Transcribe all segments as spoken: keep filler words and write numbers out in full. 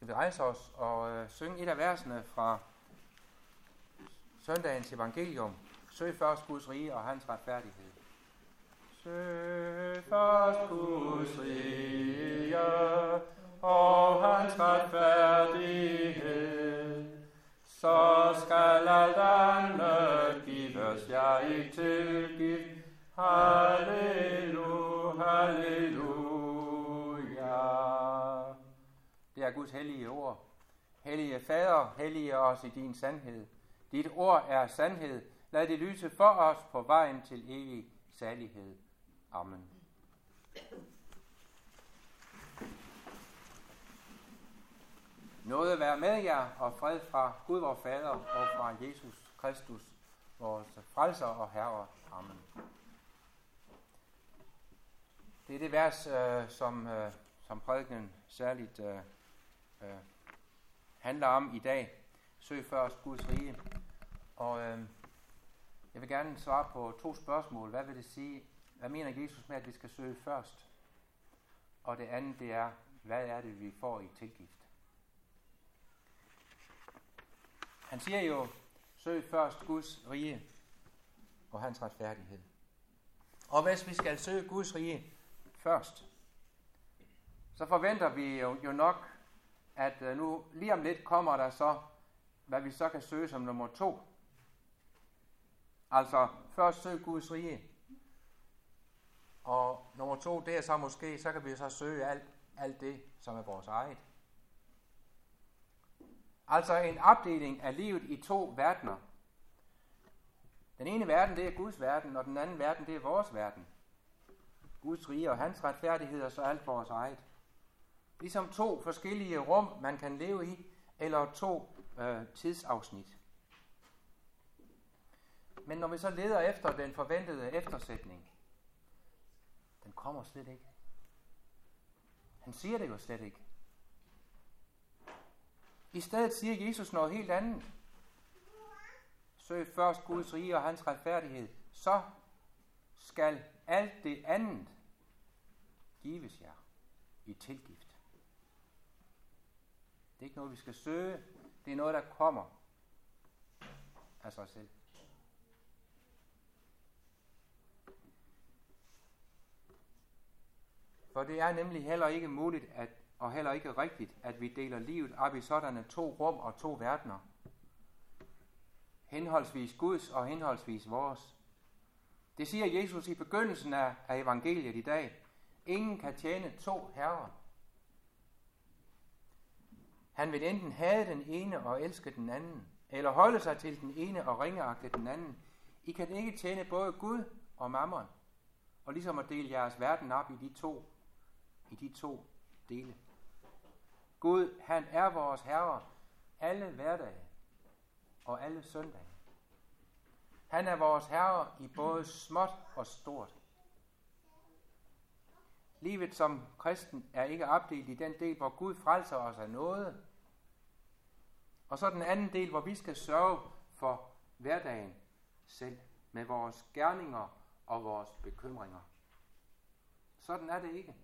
skal vi rejse os og øh, synge et af versene fra søndagens evangelium. Søg først Guds rige og hans retfærdighed. Søg først Guds rige og hans retfærdighed, så skal alt andet gives jer i tilgift. Halleluja, halleluja. Det er Guds hellige ord. Hellige Fader, hellige os i din sandhed. Dit ord er sandhed. Lad det lyse for os på vejen til evig salighed. Amen. Nåde være med jer, og fred fra Gud vor Fader og fra Jesus Kristus, vores frelser og herre. Amen. Det er det vers, øh, som, øh, som prædikenen særligt øh, øh, handler om i dag. Søg først Guds rige. Og øh, jeg vil gerne svare på to spørgsmål. Hvad vil det sige? Hvad mener Jesus med, at vi skal søge først? Og det andet, det er, hvad er det, vi får i tilgift? Han siger jo, søg først Guds rige og hans retfærdighed. Og hvis vi skal søge Guds rige først, så forventer vi jo, jo nok, at nu lige om lidt kommer der så, hvad vi så kan søge som nummer to. Altså først søg Guds rige. Og nummer to, det er så måske, så kan vi så søge alt, alt det, som er vores eget. Altså en opdeling af livet i to verdener. Den ene verden, det er Guds verden, og den anden verden, det er vores verden. Guds rige og hans retfærdighed er så alt vores eget. Ligesom to forskellige rum, man kan leve i, eller to øh, tidsafsnit. Men når vi så leder efter den forventede eftersætning, den kommer slet ikke. Han siger det jo slet ikke. I stedet siger Jesus noget helt andet. Søg først Guds rige og hans retfærdighed, så skal alt det andet gives jer i tilgift. Det er ikke noget, vi skal søge. Det er noget, der kommer af sig selv. For det er nemlig heller ikke muligt, at, og heller ikke rigtigt, at vi deler livet op i sådanne to rum og to verdener. Henholdsvis Guds og henholdsvis vores. Det siger Jesus i begyndelsen af, af evangeliet i dag. Ingen kan tjene to herrer. Han vil enten hade den ene og elske den anden, eller holde sig til den ene og ringeagte den anden. I kan ikke tjene både Gud og mammon, og ligesom at dele jeres verden op i de to, i de to dele. Gud, han er vores herre alle hverdage og alle søndage. Han er vores herre i både småt og stort. Livet som kristen er ikke opdelt i den del, hvor Gud frelser os af noget, og så den anden del, hvor vi skal sørge for hverdagen selv, med vores gerninger og vores bekymringer. Sådan er det ikke.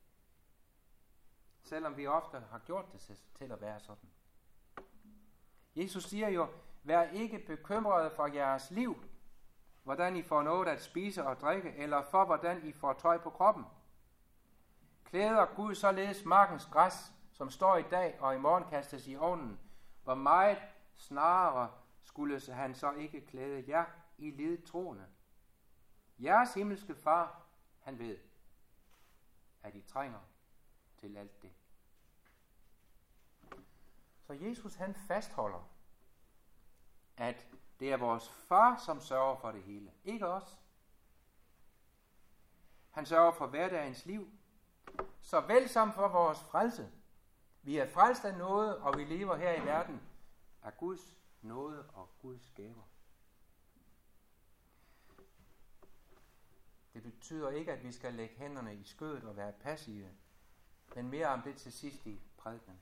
Selvom vi ofte har gjort det til at være sådan. Jesus siger jo, vær ikke bekymrede for jeres liv, hvordan I får noget at spise og drikke, eller for hvordan I får tøj på kroppen. Klæder Gud således markens græs, som står i dag og i morgen kastes i ovnen, hvor meget snarere skulle han så ikke klæde jer i ledet troende. Jeres himmelske far, han ved, at I trænger til alt det. Så Jesus han fastholder, at det er vores far, som sørger for det hele, ikke os. Han sørger for hverdagens liv, så vel som for vores frelse. Vi er frelst af nåde, og vi lever her i verden af Guds nåde og Guds gaver. Det betyder ikke, at vi skal lægge hænderne i skødet og være passive, men mere om det til sidst i prædikenen.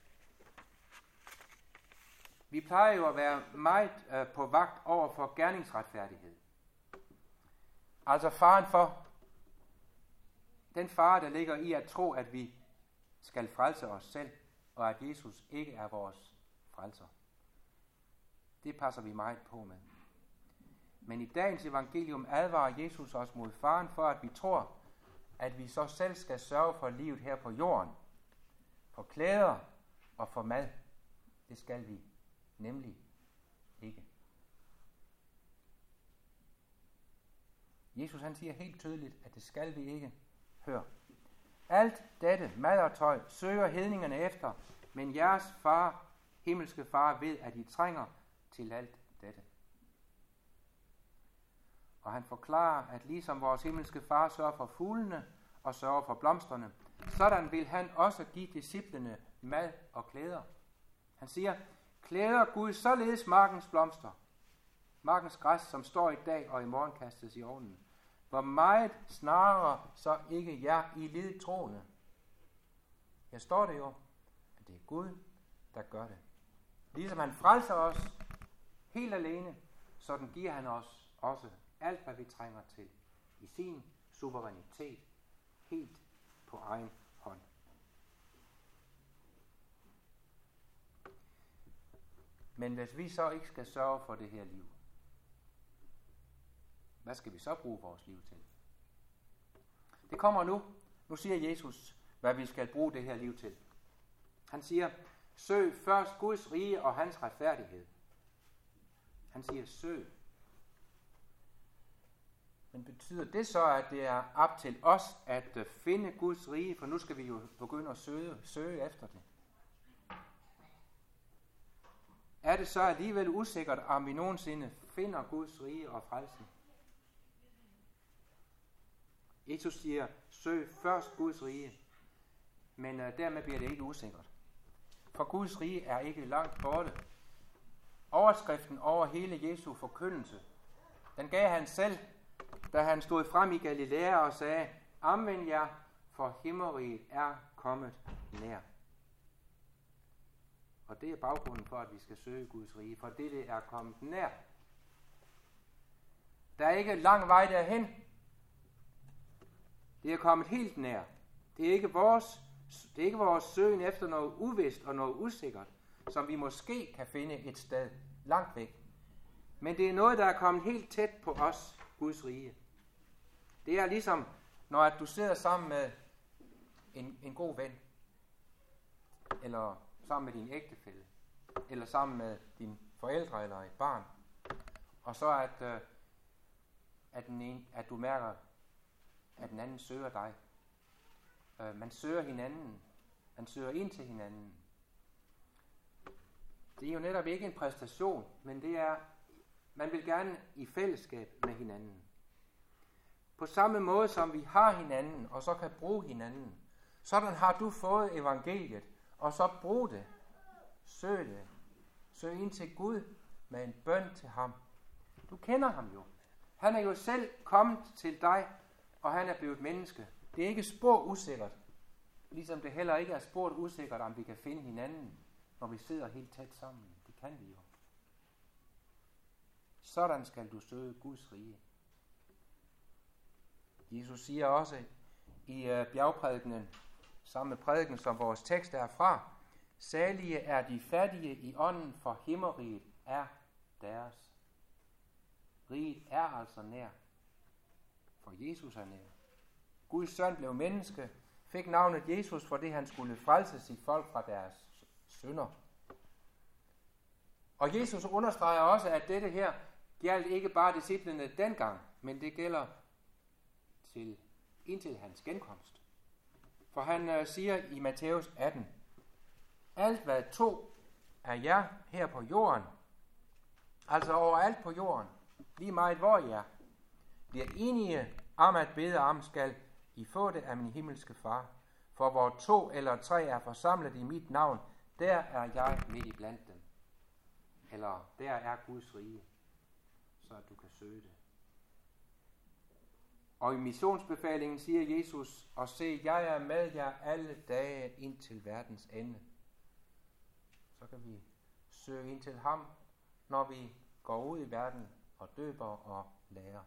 Vi plejer jo at være meget øh, på vagt over for gerningsretfærdighed. Altså faren for, den fare, der ligger i at tro, at vi skal frelse os selv og at Jesus ikke er vores frelser. Det passer vi meget på med. Men i dagens evangelium advarer Jesus os mod faren for, at vi tror, at vi så selv skal sørge for livet her på jorden, for klæder og for mad. Det skal vi nemlig ikke. Jesus han siger helt tydeligt, at det skal vi ikke. Hør. Alt dette, mad og tøj, søger hedningerne efter, men jeres far, himmelske far, ved, at I trænger til alt dette. Og han forklarer, at ligesom vores himmelske far sørger for fuglene og sørger for blomsterne, sådan vil han også give disciplene mad og klæder. Han siger, klæder Gud således markens blomster, markens græs, som står i dag og i morgen kastes i ovnen. Hvor meget snarere så ikke jer i lid troende. Her står det jo, at det er Gud, der gør det. Ligesom han frelser os helt alene, sådan giver han os også alt, hvad vi trænger til i sin suverænitet, helt på egen hånd. Men hvis vi så ikke skal sørge for det her liv, hvad skal vi så bruge vores liv til? Det kommer nu. Nu siger Jesus, hvad vi skal bruge det her liv til. Han siger, søg først Guds rige og hans retfærdighed. Han siger, søg. Men betyder det så, at det er op til os at finde Guds rige, for nu skal vi jo begynde at søge, søge efter det? Er det så alligevel usikkert, om vi nogensinde finder Guds rige og frelsen? Jesus siger, søg først Guds rige, men uh, dermed bliver det ikke usikkert. For Guds rige er ikke langt borte. Overskriften over hele Jesu forkyndelse, den gav han selv, da han stod frem i Galilea og sagde, omvend jer, for himmeriget er kommet nær. Og det er baggrunden for, at vi skal søge Guds rige, for det, det er kommet nær. Der er ikke lang vej derhen. Det er kommet helt nær. Det er ikke vores, det er ikke vores søgen efter noget uvist og noget usikkert, som vi måske kan finde et sted langt væk. Men det er noget, der er kommet helt tæt på os, Guds rige. Det er ligesom, når at du sidder sammen med en, en god ven, eller sammen med din ægtefælle, eller sammen med dine forældre eller et barn, og så at, øh, at, den ene, at du mærker, at den anden søger dig. Øh, man søger hinanden. Man søger ind til hinanden. Det er jo netop ikke en præstation, men det er, man vil gerne i fællesskab med hinanden. På samme måde som vi har hinanden, og så kan bruge hinanden. Sådan har du fået evangeliet, og så brug det. Søg det. Søg ind til Gud med en bøn til ham. Du kender ham jo. Han er jo selv kommet til dig, og han er blevet menneske. Det er ikke spor usikkert, ligesom det heller ikke er spor usikkert, om vi kan finde hinanden, når vi sidder helt tæt sammen. Det kan vi jo. Sådan skal du søge Guds rige. Jesus siger også i uh, bjergprædikenen, samme prædiken som vores tekst er fra, salige er de fattige i ånden, for himmeriget er deres. Riget er altså nær, for Jesus er nær. Guds søn blev menneske, fik navnet Jesus, for det han skulle frelse sit folk fra deres synder. Og Jesus understreger også, at dette her gjaldt ikke bare disciplene dengang, men det gælder til, indtil hans genkomst. For han øh, siger i Matthæus atten, alt hvad to af jer her på jorden, altså overalt på jorden, lige meget hvor I er, bliver enige om at bede om, skal I få det af min himmelske far. For hvor to eller tre er forsamlet i mit navn, der er jeg midt i blandt dem. Eller der er Guds rige, så at du kan søge det. Og i missionsbefalingen siger Jesus, og se, jeg er med jer alle dage ind til verdens ende. Så kan vi søge ind til ham, når vi går ud i verden og døber og lærer.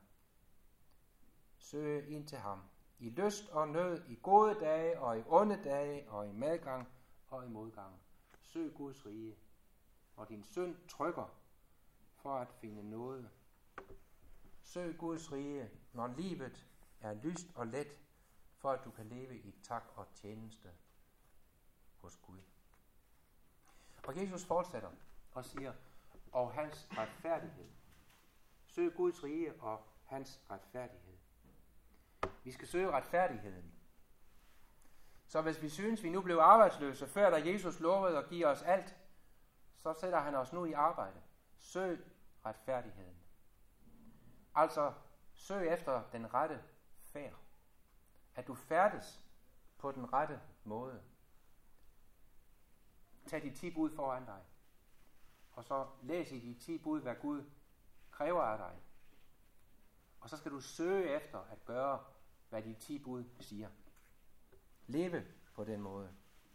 Søge ind til ham i lyst og nød, i gode dage og i onde dage og i medgang og i modgang. Søg Guds rige, og din synd trykker for at finde noget. Søg Guds rige, når livet er lyst og let, for at du kan leve i tak og tjeneste hos Gud. Og Jesus fortsætter og siger, og hans retfærdighed. Søg Guds rige og hans retfærdighed. Vi skal søge retfærdigheden. Så hvis vi synes, vi nu blev arbejdsløse, før da Jesus lovede at give os alt, så sætter han os nu i arbejde. Søg retfærdigheden. Altså, søg efter den rette færd. At du færdes på den rette måde. Tag de ti bud foran dig. Og så læs i de ti bud, hvad Gud kræver af dig. Og så skal du søge efter at gøre, hvad de ti bud siger. Leve på den måde.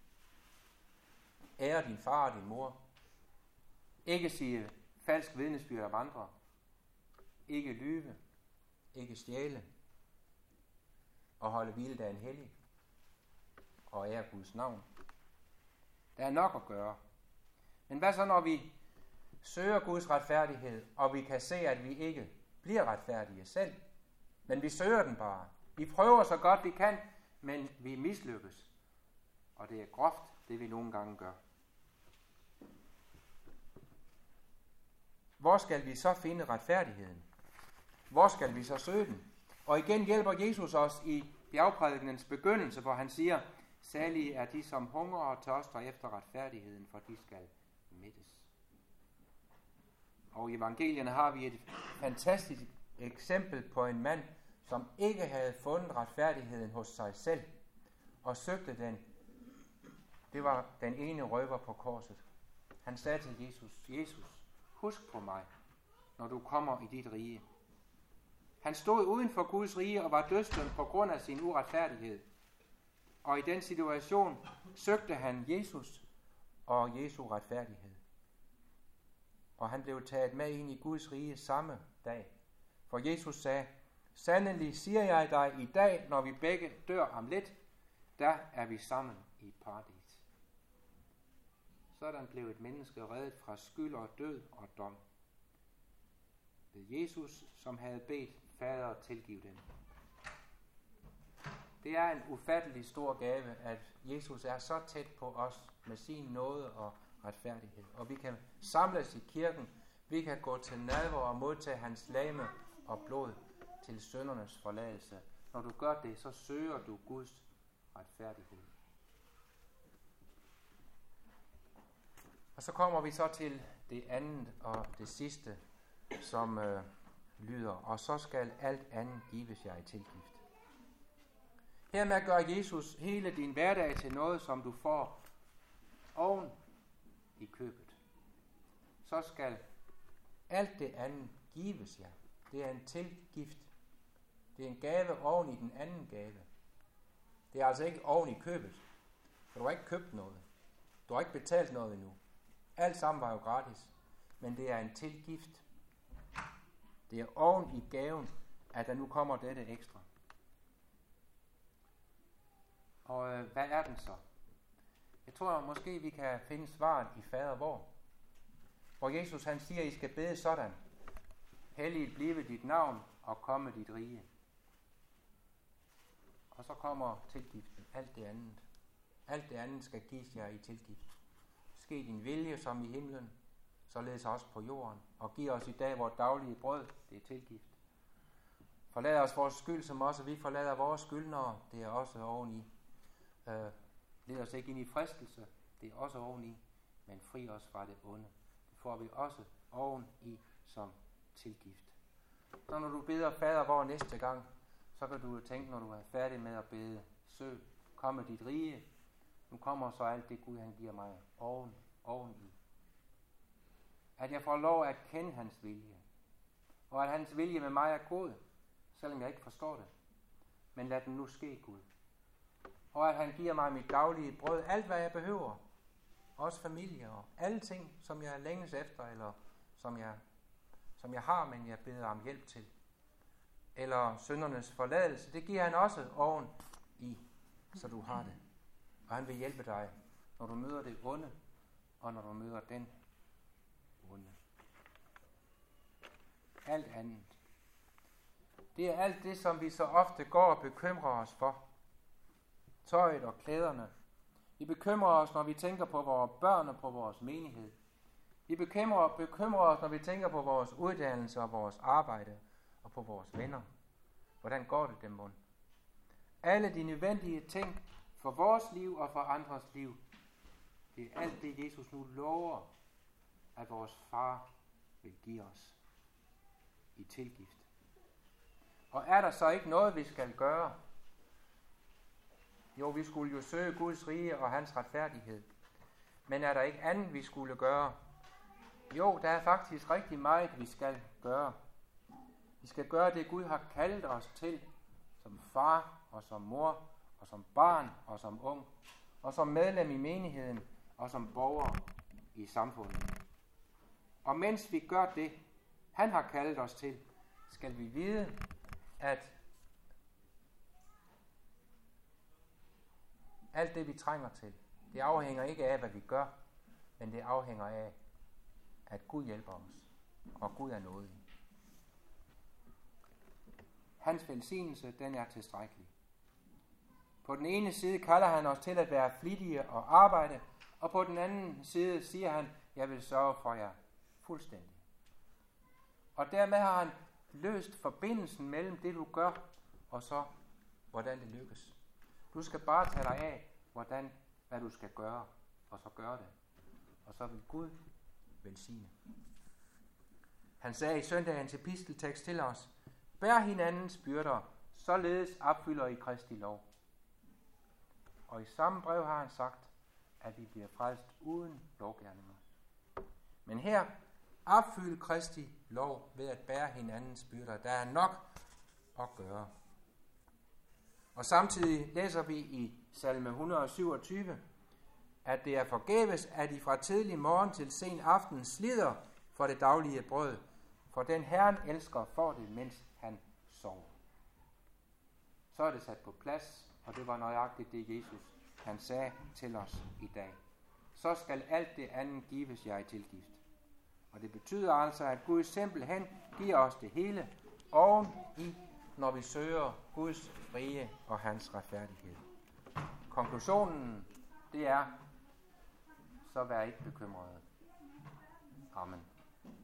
Ære din far og din mor. Ikke sige falsk vidnesbyrd om andre. Ikke lyve. Ikke stjæle. Og holde hviledagen hellig. Og ære Guds navn. Der er nok at gøre. Men hvad så, når vi søger Guds retfærdighed, og vi kan se, at vi ikke bliver retfærdige selv, men vi søger den bare. Vi prøver så godt vi kan, men vi mislykkes. Og det er groft, det vi nogle gange gør. Hvor skal vi så finde retfærdigheden? Hvor skal vi så søge den? Og igen hjælper Jesus os i bjergprædikenens begyndelse, hvor han siger, salige er de, som hungrer og tørster efter retfærdigheden, for de skal mættes. Og i evangelierne har vi et fantastisk eksempel på en mand, som ikke havde fundet retfærdigheden hos sig selv, og søgte den. Det var den ene røver på korset. Han sagde til Jesus, Jesus, husk på mig, når du kommer i dit rige. Han stod uden for Guds rige og var dødsdømt på grund af sin uretfærdighed. Og i den situation søgte han Jesus og Jesu retfærdighed. Og han blev taget med ind i Guds rige samme dag. For Jesus sagde, sandelig siger jeg dig, i dag, når vi begge dør om lidt, der er vi sammen i paradis. Sådan blev et menneske reddet fra skyld og død og dom. Ved Jesus, som havde bedt Fader tilgive dem. Det er en ufattelig stor gave, at Jesus er så tæt på os med sin nåde og retfærdighed. Og vi kan samles i kirken, vi kan gå til nadver og modtage hans legeme og blod til syndernes forladelse. Når du gør det, så søger du Guds retfærdighed. Og så kommer vi så til det andet og det sidste, som øh, lyder, og så skal alt andet gives jer i tilgift. Hermed gør Jesus hele din hverdag til noget, som du får oven i købet. Så skal alt det andet gives jer. Det er en tilgift. Det er en gave oven i den anden gave. Det er altså ikke oven i købet. For du har ikke købt noget. Du har ikke betalt noget endnu. Alt sammen var jo gratis. Men det er en tilgift. Det er oven i gaven, at der nu kommer dette ekstra. Og øh, hvad er den så? Jeg tror måske, vi kan finde svaret i Fader vor. Hvor Jesus han siger, I skal bede sådan. Helliget blive dit navn og komme dit rige. Og så kommer tilgiften. Alt det andet. Alt det andet skal gives jer i tilgift. Ske din vilje som i himlen, således også på jorden. Og giv os i dag vores daglige brød. Det er tilgift. Forlad os vores skyld, som også vi forlader vores skyldnere. Det er også oveni. Øh, led os ikke ind i fristelse. Det er også oveni. Men fri os fra det onde. Det får vi også oveni som tilgift. Så når du beder Fader vor næste gang, så kan du tænke, når du er færdig med at bede, søg, kom med dit rige. Nu kommer så alt det Gud han giver mig oven, oveni. At jeg får lov at kende hans vilje. Og at hans vilje med mig er god, selvom jeg ikke forstår det. Men lad den nu ske, Gud. Og at han giver mig mit daglige brød, alt hvad jeg behøver. Også familie og alle ting, som jeg længes efter, eller som jeg, som jeg har, men jeg beder om hjælp til. Eller syndernes forladelse, det giver han også oven i, så du har det. Og han vil hjælpe dig når du møder det onde, og når du møder den onde. Alt andet. Det er alt det, som vi så ofte går og bekymrer os for. Tøjet og klæderne. Vi bekymrer os, når vi tænker på vores børn og på vores menighed. Vi bekymrer, bekymrer os, når vi tænker på vores uddannelse og vores arbejde og på vores venner. Hvordan går det dem mon? Alle de nødvendige ting for vores liv og for andres liv. Det er alt det, Jesus nu lover, at vores far vil give os i tilgift. Og er der så ikke noget, vi skal gøre? Jo, vi skulle jo søge Guds rige og hans retfærdighed. Men er der ikke andet, vi skulle gøre? Jo, der er faktisk rigtig meget, vi skal gøre. Vi skal gøre det, Gud har kaldt os til, som far og som mor, og som barn og som ung, og som medlem i menigheden, og som borger i samfundet. Og mens vi gør det, han har kaldt os til, skal vi vide, at alt det, vi trænger til, det afhænger ikke af, hvad vi gør, men det afhænger af, at Gud hjælper os, og Gud er nådig. Hans velsignelse, den er tilstrækkelig. På den ene side kalder han os til at være flittige og arbejde, og på den anden side siger han, jeg vil sørge for jer fuldstændig. Og dermed har han løst forbindelsen mellem det, du gør, og så, hvordan det lykkes. Du skal bare tage dig af, hvordan, hvad du skal gøre, og så gøre det. Og så vil Gud velsigne. Han sagde i søndagens episteltekst til os, bær hinandens byrder, således opfylder I Kristi lov. Og i samme brev har han sagt, at vi bliver frelst uden lovgerninger. Men her, opfyld Kristi lov ved at bære hinandens byrder. Der er nok at gøre. Og samtidig læser vi i salme et hundrede og syvogtyve, at det er forgæves, at I fra tidlig morgen til sen aften slider for det daglige brød, for den Herren elsker får det, mens han sover. Så er det sat på plads, og det var nøjagtigt det, Jesus han sagde til os i dag. Så skal alt det andet gives jer i tilgift. Og det betyder altså, at Gud simpelthen giver os det hele oven i, når vi søger Guds rige og hans retfærdighed. Konklusionen, det er, så vær ikke bekymrede. Amen.